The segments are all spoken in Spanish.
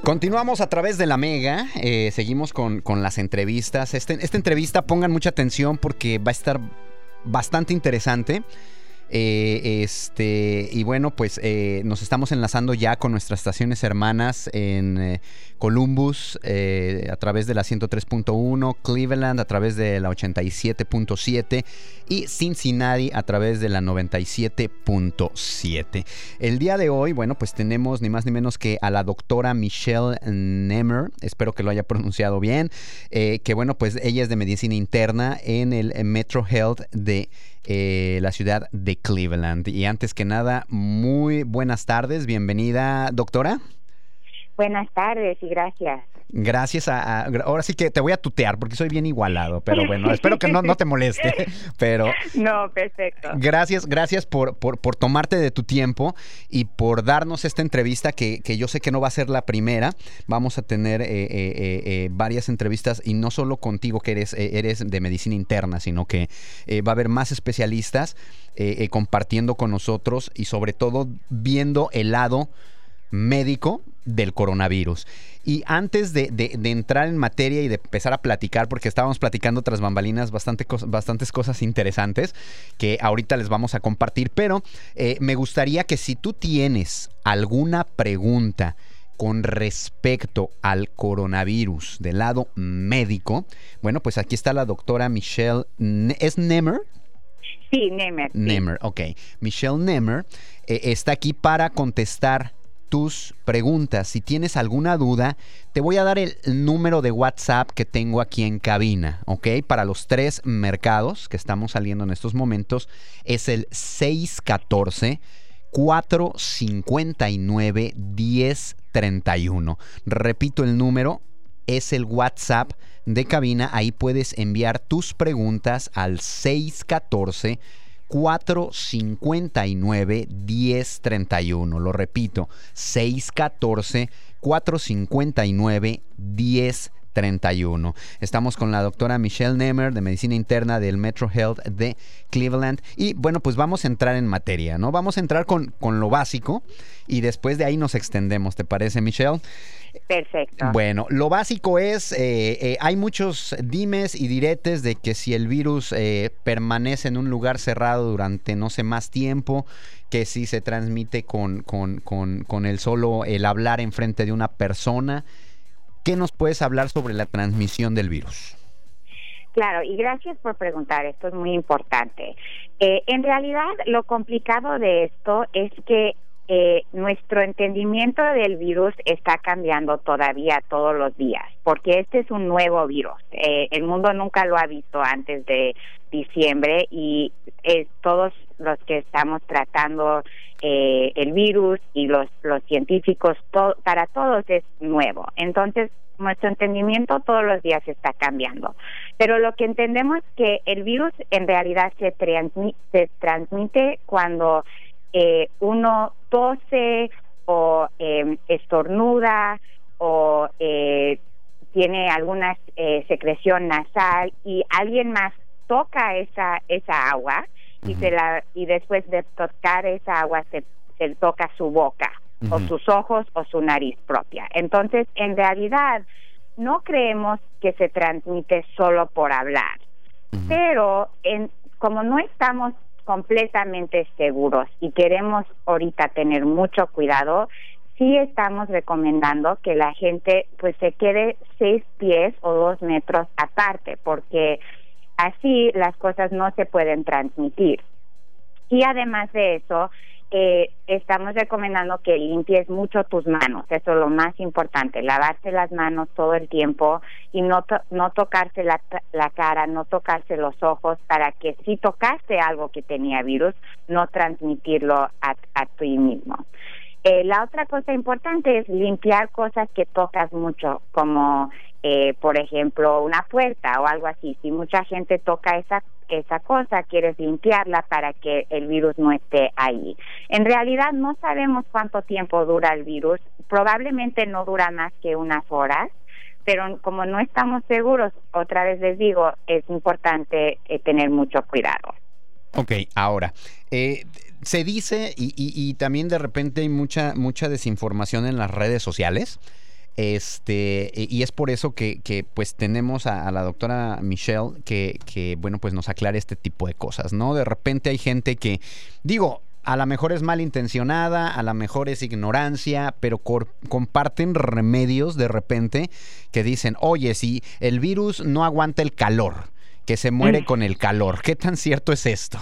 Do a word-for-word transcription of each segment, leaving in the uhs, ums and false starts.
Continuamos a través de la Mega, eh, seguimos con, con las entrevistas. Este, esta entrevista, pongan mucha atención porque va a estar bastante interesante. Eh, este y bueno, pues eh, nos estamos enlazando ya con nuestras estaciones hermanas en eh, Columbus eh, a través de la ciento tres punto uno, Cleveland a través de la ochenta y siete punto siete y Cincinnati a través de la noventa y siete punto siete. El día de hoy, bueno, pues tenemos ni más ni menos que a la doctora Michelle Nemer, espero que lo haya pronunciado bien, eh, que bueno, pues ella es de medicina interna en el Metro Health de Eh, la ciudad de Cleveland. Y antes que nada, muy buenas tardes, bienvenida, doctora. Buenas tardes y gracias. Gracias a, a... Ahora sí que te voy a tutear porque soy bien igualado, pero bueno, espero que no, no te moleste, pero... No, perfecto. Gracias, gracias por, por, por tomarte de tu tiempo y por darnos esta entrevista que, que yo sé que no va a ser la primera. Vamos a tener eh, eh, eh, varias entrevistas y no solo contigo que eres, eh, eres de medicina interna, sino que eh, va a haber más especialistas eh, eh, compartiendo con nosotros y sobre todo viendo el lado médico del coronavirus. Y antes de, de, de entrar en materia y de empezar a platicar, porque estábamos platicando tras bambalinas bastante cos, bastantes cosas interesantes que ahorita les vamos a compartir, pero eh, me gustaría que si tú tienes alguna pregunta con respecto al coronavirus del lado médico, bueno, pues aquí está la doctora Michelle, ¿es Nemer? Sí, Nemer. Sí. Nemer, ok. Michelle Nemer eh, está aquí para contestar tus preguntas. Si tienes alguna duda, te voy a dar el número de WhatsApp que tengo aquí en cabina, ¿ok? Para los tres mercados que estamos saliendo en estos momentos, es el seis uno cuatro, cuatro cinco nueve, uno cero tres uno. Repito el número, es el WhatsApp de cabina. Ahí puedes enviar tus preguntas al seis uno cuatro, cuatro cinco nueve, uno cero tres uno. Lo repito, seis uno cuatro, cuatro cinco nueve, uno cero tres uno. Estamos con la doctora Michelle Nemer de Medicina Interna del Metro Health de Cleveland. Y bueno, pues vamos a entrar en materia, ¿no? Vamos a entrar con, con lo básico y después de ahí nos extendemos. ¿Te parece, Michelle? Perfecto. Bueno, lo básico es, eh, eh, hay muchos dimes y diretes de que si el virus eh, permanece en un lugar cerrado durante no sé más tiempo, que si se transmite con, con, con, con el solo el hablar enfrente de una persona. ¿Qué nos puedes hablar sobre la transmisión del virus? Claro, y gracias por preguntar, esto es muy importante. Eh, en realidad, lo complicado de esto es que eh, nuestro entendimiento del virus está cambiando todavía todos los días, porque este es un nuevo virus. Eh, el mundo nunca lo ha visto antes de diciembre y eh, todos los que estamos tratando eh, el virus y los, los científicos, to- para todos es nuevo. Entonces, nuestro entendimiento todos los días está cambiando. Pero lo que entendemos es que el virus en realidad se, transmi- se transmite cuando eh, uno tose o eh, estornuda o eh, tiene alguna eh, secreción nasal y alguien más toca esa esa agua y uh-huh. se la y después de tocar esa agua se, se toca su boca uh-huh. o sus ojos o su nariz propia. Entonces, en realidad, no creemos que se transmite solo por hablar, uh-huh. pero en, como no estamos completamente seguros y queremos ahorita tener mucho cuidado, sí estamos recomendando que la gente pues se quede seis pies o dos metros aparte, porque así las cosas no se pueden transmitir. Y además de eso, eh, estamos recomendando que limpies mucho tus manos. Eso es lo más importante, lavarse las manos todo el tiempo y no to- no tocarse la, la cara, no tocarse los ojos, para que si tocaste algo que tenía virus, no transmitirlo a, a ti mismo. Eh, la otra cosa importante es limpiar cosas que tocas mucho, como eh, por ejemplo una puerta o algo así. Si mucha gente toca esa esa cosa, quieres limpiarla para que el virus no esté ahí. En realidad no sabemos cuánto tiempo dura el virus, probablemente no dura más que unas horas, pero como no estamos seguros, otra vez les digo, es importante eh, tener mucho cuidado. Ok, ahora, eh, se dice, y, y, y también de repente hay mucha, mucha desinformación en las redes sociales, Este, y es por eso que, que pues tenemos a, a la doctora Michelle que, que, bueno, pues nos aclare este tipo de cosas, ¿no? De repente hay gente que, digo, a lo mejor es malintencionada, a lo mejor es ignorancia, pero cor- comparten remedios de repente que dicen, oye, si el virus no aguanta el calor, que se muere Mm. con el calor. ¿Qué tan cierto es esto?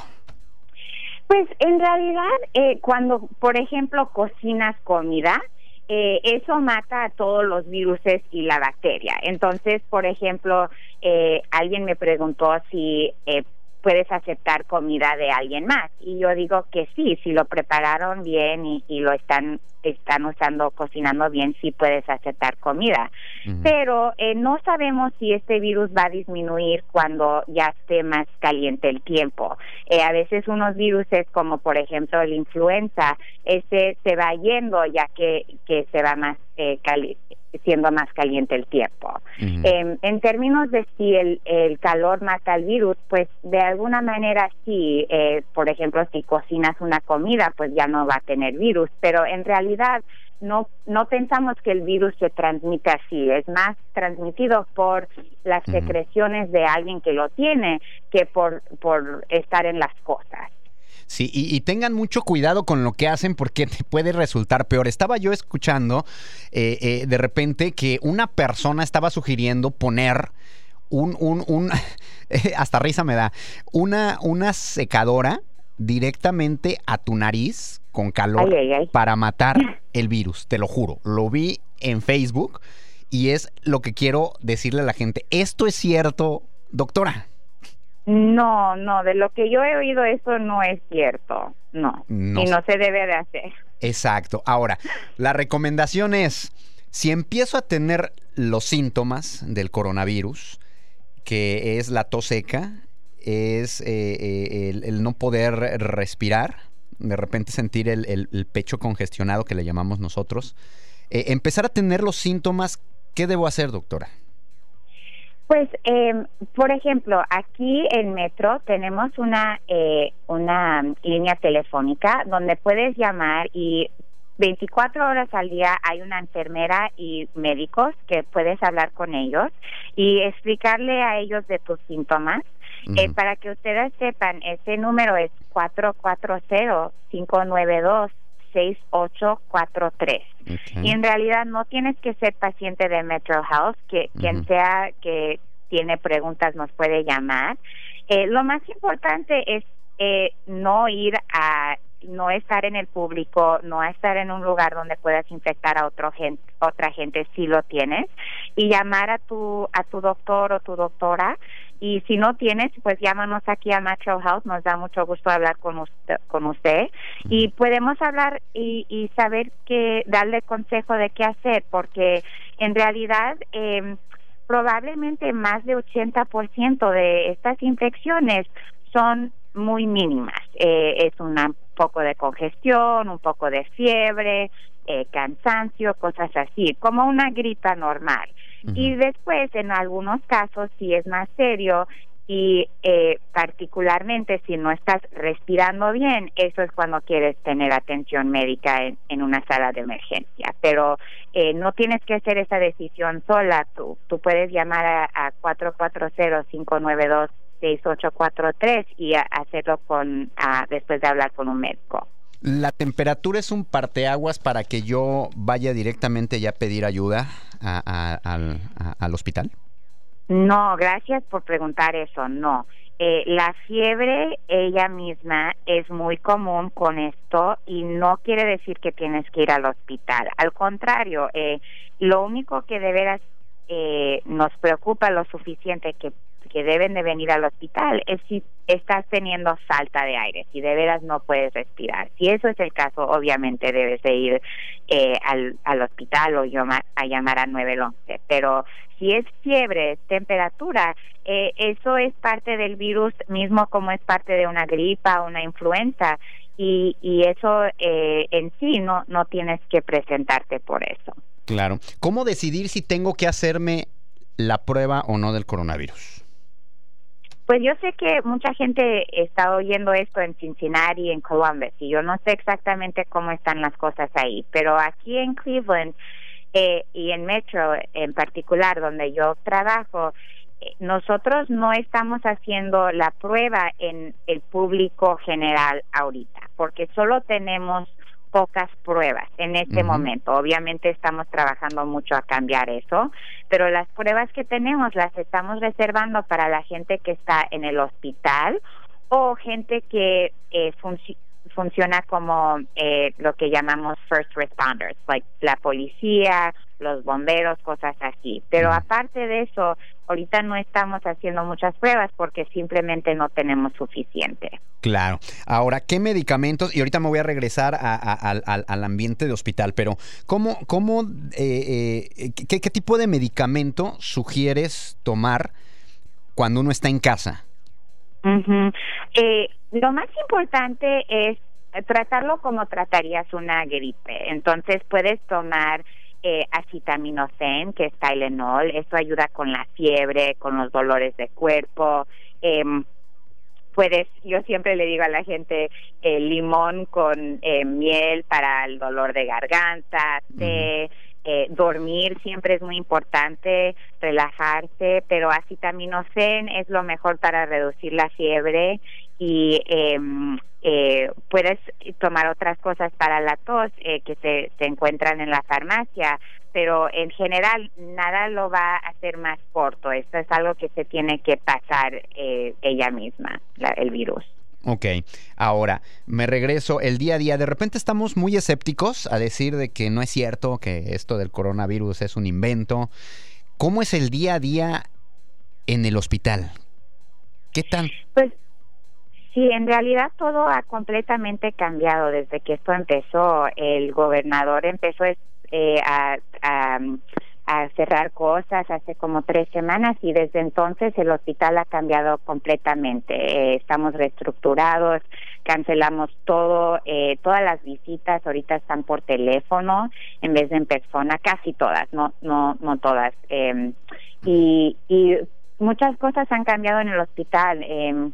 Pues en realidad, eh, cuando, por ejemplo, cocinas comida, eh, eso mata a todos los virus y la bacteria. Entonces, por ejemplo, eh, alguien me preguntó si eh, puedes aceptar comida de alguien más. Y yo digo que sí, si lo prepararon bien y, y lo están están usando, cocinando bien, sí puedes aceptar comida. Uh-huh. Pero eh, no sabemos si este virus va a disminuir cuando ya esté más caliente el tiempo. Eh, a veces unos virus, como por ejemplo la influenza, ese se va yendo ya que, que se va más eh, caliente, siendo más caliente el tiempo. Uh-huh. Eh, en términos de si el, el calor mata al virus, pues de alguna manera sí. Eh, por ejemplo, si cocinas una comida, pues ya no va a tener virus, pero en realidad no no pensamos que el virus se transmite así. Es más transmitido por las uh-huh. secreciones de alguien que lo tiene que por, por estar en las cosas. Sí, y, y tengan mucho cuidado con lo que hacen porque te puede resultar peor. Estaba yo escuchando eh, eh, de repente que una persona estaba sugiriendo poner un, un, un hasta risa me da, una, una secadora directamente a tu nariz con calor ay, ay, ay. para matar el virus, te lo juro. Lo vi en Facebook y es lo que quiero decirle a la gente. ¿Esto es cierto, doctora? No, no, de lo que yo he oído eso no es cierto, no, no y no se debe de hacer. Exacto. Ahora, la recomendación es, si empiezo a tener los síntomas del coronavirus, que es la tos seca, es eh, eh, el, el no poder respirar, de repente sentir el, el, el pecho congestionado, que le llamamos nosotros, eh, empezar a tener los síntomas, ¿qué debo hacer, doctora? Pues, eh, por ejemplo, aquí en Metro tenemos una eh, una línea telefónica donde puedes llamar y veinticuatro horas al día hay una enfermera y médicos que puedes hablar con ellos y explicarle a ellos de tus síntomas. Uh-huh. Eh, para que ustedes sepan, ese número es cuatro cuatro cero, cinco nueve dos, seis ocho cuatro tres. Okay. Y en realidad no tienes que ser paciente de Metro Health, que uh-huh. quien sea que tiene preguntas nos puede llamar. Eh, lo más importante es eh, no ir a, no estar en el público, no estar en un lugar donde puedas infectar a otro gente, otra gente si lo tienes, y llamar a tu a tu doctor o tu doctora. Y si no tienes, pues llámanos aquí a Metro Health, nos da mucho gusto hablar con usted, con usted y podemos hablar y, y saber que darle consejo de qué hacer, porque en realidad eh, probablemente más de ochenta por ciento de estas infecciones son muy mínimas. Eh, es un poco de congestión, un poco de fiebre, eh, cansancio, cosas así, como una gripa normal. Uh-huh. Y después, en algunos casos, si es más serio y eh, particularmente si no estás respirando bien, eso es cuando quieres tener atención médica en, en una sala de emergencia. Pero eh, no tienes que hacer esa decisión sola. Tú, tú puedes llamar a, a cuatro cuatro cero, cinco nueve dos, seis ocho cuatro tres y a, hacerlo con a, después de hablar con un médico. ¿La temperatura es un parteaguas para que yo vaya directamente ya a pedir ayuda a, a, al, a, al hospital? No, gracias por preguntar eso, no. Eh, la fiebre ella misma es muy común con esto y no quiere decir que tienes que ir al hospital. Al contrario, eh, lo único que de veras eh, nos preocupa lo suficiente que que deben de venir al hospital es si estás teniendo falta de aire, si de veras no puedes respirar. Si eso es el caso, obviamente debes de ir eh, al, al hospital o llamar, a llamar a nueve once. Pero si es fiebre, temperatura, eh, eso es parte del virus mismo como es parte de una gripa o una influenza y, y eso eh, en sí no, no tienes que presentarte por eso. Claro. ¿Cómo decidir si tengo que hacerme la prueba o no del coronavirus? Pues yo sé que mucha gente está oyendo esto en Cincinnati, en Columbus, y yo no sé exactamente cómo están las cosas ahí, pero aquí en Cleveland eh, y en Metro en particular, donde yo trabajo, eh, nosotros no estamos haciendo la prueba en el público general ahorita, porque solo tenemos pocas pruebas en este uh-huh. momento. Obviamente estamos trabajando mucho a cambiar eso, pero las pruebas que tenemos las estamos reservando para la gente que está en el hospital o gente que eh, func- funciona como eh, lo que llamamos first responders, like la policía, los bomberos, cosas así. Pero uh-huh. aparte de eso, ahorita no estamos haciendo muchas pruebas porque simplemente no tenemos suficiente. Claro. Ahora, ¿qué medicamentos? Y ahorita me voy a regresar a, a, a, al, al ambiente de hospital, pero ¿cómo, cómo, eh, eh, qué, qué tipo de medicamento sugieres tomar cuando uno está en casa? Uh-huh. Eh, lo más importante es tratarlo como tratarías una gripe. Entonces puedes tomar eh, acetaminofén, que es Tylenol. Eso ayuda con la fiebre, con los dolores de cuerpo. Eh, puedes, yo siempre le digo a la gente, eh, limón con eh, miel para el dolor de garganta, té. Uh-huh. Eh, dormir siempre es muy importante, relajarse, pero acetaminofén es lo mejor para reducir la fiebre y eh, eh, puedes tomar otras cosas para la tos eh, que se, se encuentran en la farmacia, pero en general nada lo va a hacer más corto. Esto es algo que se tiene que pasar eh, ella misma, la, el virus. Ok, ahora me regreso el día a día. De repente estamos muy escépticos a decir de que no es cierto, que esto del coronavirus es un invento. ¿Cómo es el día a día en el hospital? ¿Qué tal? Pues sí, en realidad todo ha completamente cambiado desde que esto empezó. El gobernador empezó eh, a... a a cerrar cosas hace como tres semanas y desde entonces el hospital ha cambiado completamente. Eh, estamos reestructurados, cancelamos todo, eh, todas las visitas ahorita están por teléfono en vez de en persona, casi todas, no no no todas. Eh, y, y muchas cosas han cambiado en el hospital. Eh,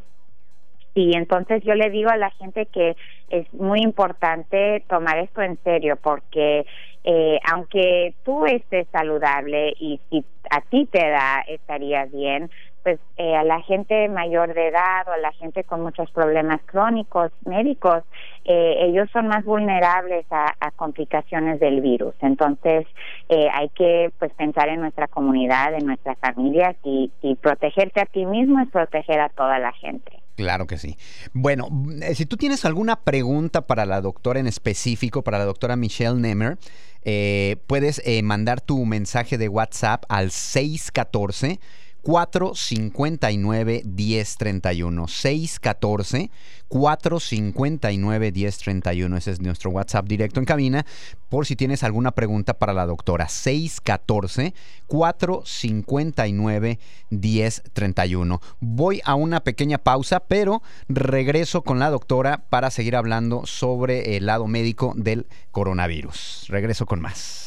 Y entonces yo le digo a la gente que es muy importante tomar esto en serio porque eh, aunque tú estés saludable y si a ti te da, estarías bien, pues eh, a la gente mayor de edad o a la gente con muchos problemas crónicos, médicos, eh, ellos son más vulnerables a, a complicaciones del virus. Entonces eh, hay que pues pensar en nuestra comunidad, en nuestras familias y, y protegerte a ti mismo es proteger a toda la gente. Claro que sí. Bueno, si tú tienes alguna pregunta para la doctora en específico, para la doctora Michelle Nemmer, eh, puedes eh, mandar tu mensaje de WhatsApp al seis uno cuatro, cuatro cinco nueve, uno cero tres uno. seis uno cuatro, cuatro cinco nueve, uno cero tres uno. Ese es nuestro WhatsApp directo en cabina, por si tienes alguna pregunta para la doctora. seis uno cuatro, cuatro cinco nueve, uno cero tres uno. Voy a una pequeña pausa, pero regreso con la doctora para seguir hablando sobre el lado médico del coronavirus. Regreso con más.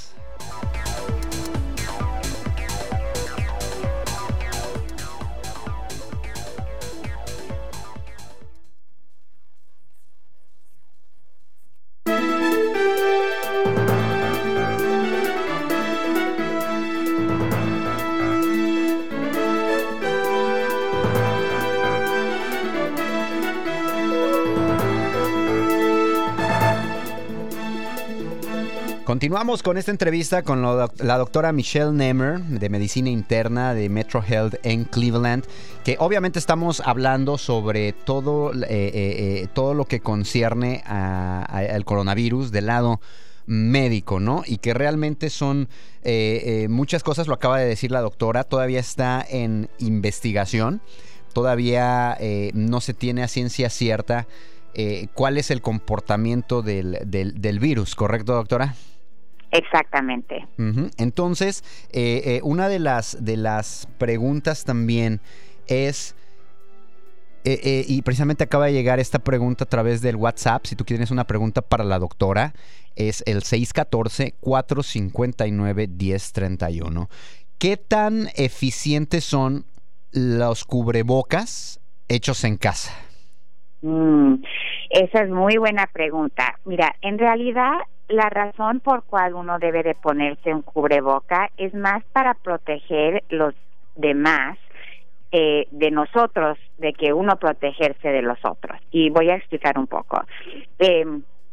Continuamos con esta entrevista con lo, la doctora Michelle Nemmer de Medicina Interna de Metro Health en Cleveland, que obviamente estamos hablando sobre todo, eh, eh, todo lo que concierne al coronavirus del lado médico, ¿no? Y que realmente son eh, eh, muchas cosas, lo acaba de decir la doctora, todavía está en investigación, todavía eh, no se tiene a ciencia cierta eh, cuál es el comportamiento del, del, del virus, ¿correcto, doctora? Exactamente. Uh-huh. Entonces, eh, eh, una de las, de las preguntas también es, eh, eh, y precisamente acaba de llegar esta pregunta a través del WhatsApp, si tú tienes una pregunta para la doctora, es el seis uno cuatro, cuatro cinco nueve, uno cero tres uno. ¿Qué tan eficientes son los cubrebocas hechos en casa? Mm, esa es muy buena pregunta. Mira, en realidad la razón por cual uno debe de ponerse un cubreboca es más para proteger los demás eh, de nosotros, de que uno protegerse de los otros. Y voy a explicar un poco. Eh,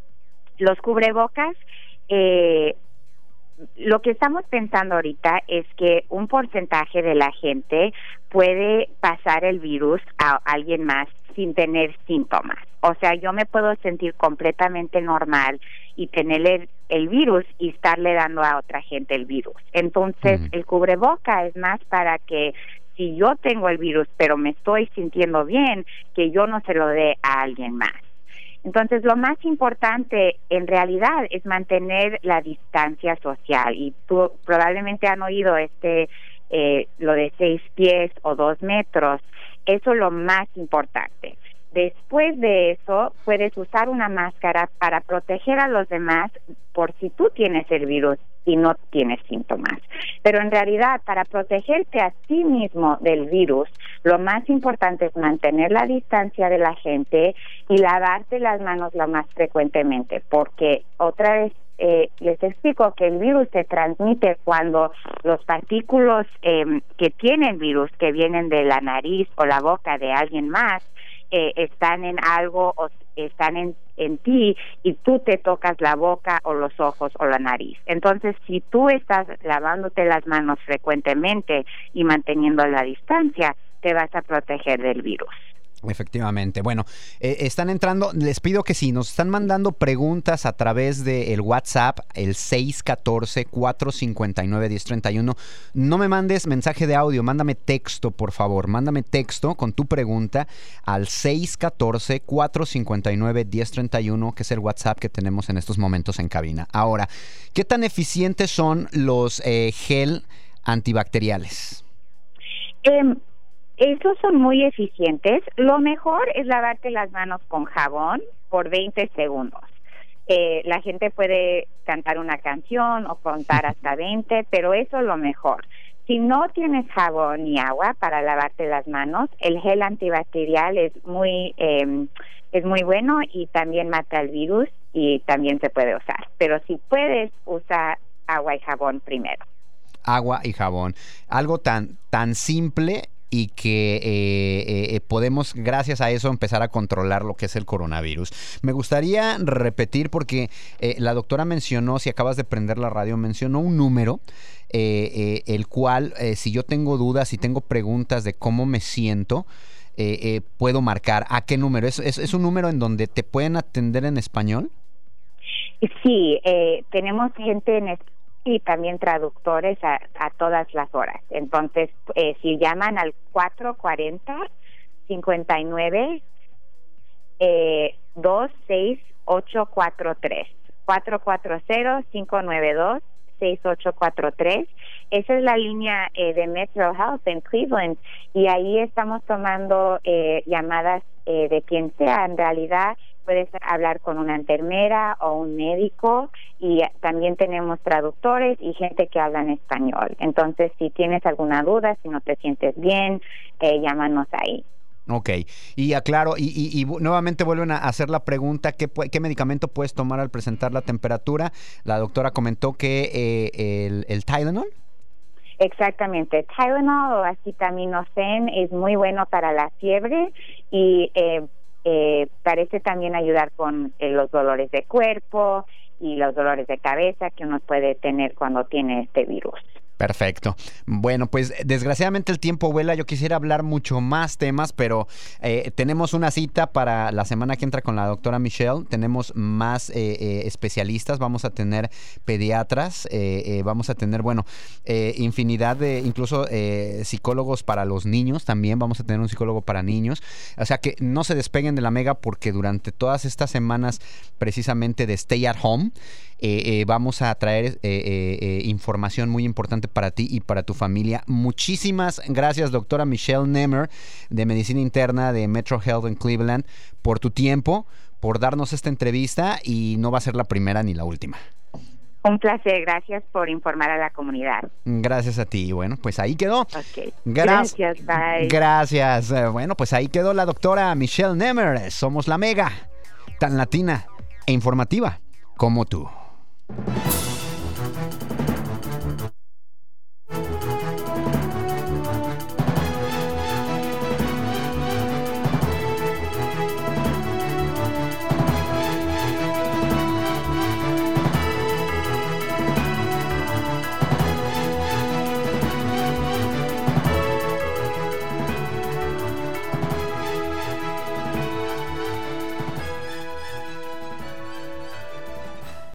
los cubrebocas, eh, lo que estamos pensando ahorita es que un porcentaje de la gente puede pasar el virus a alguien más sin tener síntomas. O sea, yo me puedo sentir completamente normal y tener el, el virus y estarle dando a otra gente el virus. Entonces, uh-huh. el cubreboca es más para que si yo tengo el virus pero me estoy sintiendo bien, que yo no se lo dé a alguien más. Entonces, lo más importante en realidad es mantener la distancia social. Y tú probablemente han oído este eh, lo de seis pies o dos metros. Eso es lo más importante. Después de eso, puedes usar una máscara para proteger a los demás por si tú tienes el virus y no tienes síntomas. Pero en realidad, para protegerte a ti mismo del virus, lo más importante es mantener la distancia de la gente y lavarte las manos lo más frecuentemente, porque otra vez eh, les explico que el virus se transmite cuando los partículas eh, que tienen virus, que vienen de la nariz o la boca de alguien más, Eh, están en algo o están en, en ti y tú te tocas la boca o los ojos o la nariz. Entonces, si tú estás lavándote las manos frecuentemente y manteniendo la distancia, te vas a proteger del virus. Efectivamente. Bueno, eh, están entrando, les pido que sí, nos están mandando preguntas a través del WhatsApp, el seis uno cuatro, cuatro cinco nueve, uno cero tres uno. No me mandes mensaje de audio, mándame texto, por favor. Mándame texto con tu pregunta al seis uno cuatro, cuatro cinco nueve, uno cero tres uno, que es el WhatsApp que tenemos en estos momentos en cabina. Ahora, ¿qué tan eficientes son los eh, gel antibacteriales? Eh, Esos son muy eficientes. Lo mejor es lavarte las manos con jabón por veinte segundos. Eh, la gente puede cantar una canción o contar hasta veinte, pero eso es lo mejor. Si no tienes jabón ni agua para lavarte las manos, el gel antibacterial es muy eh, es muy bueno y también mata el virus y también se puede usar. Pero si puedes, usa agua y jabón primero. Agua y jabón. Algo tan tan simple y que eh, eh, podemos, gracias a eso, empezar a controlar lo que es el coronavirus. Me gustaría repetir, porque eh, la doctora mencionó, si acabas de prender la radio, mencionó un número, eh, eh, el cual, eh, si yo tengo dudas, si tengo preguntas de cómo me siento, eh, eh, puedo marcar. ¿A qué número? ¿Es, es, es un número en donde te pueden atender en español? Sí, eh, tenemos gente en español y también traductores a, a todas las horas. Entonces, eh, si llaman al cuatro cuatro cero, cinco nueve, eh, dos seis ocho cuatro tres. cuatro cuatro cero, cinco nueve dos, seis ocho cuatro tres. Esa es la línea eh, de Metro Health en Cleveland, y ahí estamos tomando eh, llamadas eh, de quien sea. En realidad, puedes hablar con una enfermera o un médico, y también tenemos traductores y gente que habla en español. Entonces, si tienes alguna duda, si no te sientes bien, eh, llámanos ahí. Ok, y aclaro, y, y, y nuevamente vuelven a hacer la pregunta, ¿qué, ¿qué medicamento puedes tomar al presentar la temperatura? La doctora comentó que eh, el, el Tylenol. Exactamente, Tylenol o acetaminofén es muy bueno para la fiebre y eh, eh, parece también ayudar con eh, los dolores de cuerpo y los dolores de cabeza que uno puede tener cuando tiene este virus. Perfecto. Bueno, pues desgraciadamente el tiempo vuela. Yo quisiera hablar mucho más temas, pero eh, tenemos una cita para la semana que entra con la doctora Michelle. Tenemos más eh, eh, especialistas. Vamos a tener pediatras. Eh, eh, vamos a tener, bueno, eh, infinidad de, incluso eh, psicólogos para los niños también. Vamos a tener un psicólogo para niños. O sea que no se despeguen de la Mega, porque durante todas estas semanas precisamente de Stay at Home, Eh, eh, vamos a traer eh, eh, eh, información muy importante para ti y para tu familia. Muchísimas gracias, doctora Michelle Nemmer, de Medicina Interna de Metro Health en Cleveland, por tu tiempo, por darnos esta entrevista, y no va a ser la primera ni la última. Un placer, gracias por informar a la comunidad. Gracias a ti. Bueno, pues ahí quedó. Okay. Gra- gracias, bye. Gracias. Eh, bueno, pues ahí quedó la doctora Michelle Nemmer. Somos la Mega, tan latina e informativa como tú.